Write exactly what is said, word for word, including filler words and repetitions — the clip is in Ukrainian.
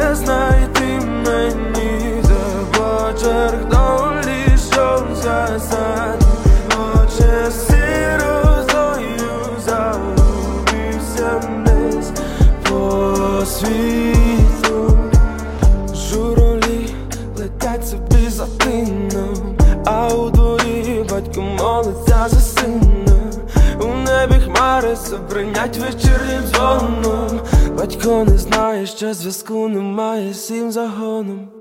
не знайти мені за почерк долі, що засад очі сиротою загубився десь по світу. Журавлі летять собі за тином, а у дворі батько молиться за сина. У небі хмари забринять вечірнім дзвоном. Батько не знає, що зв'язку немає з цим загоном.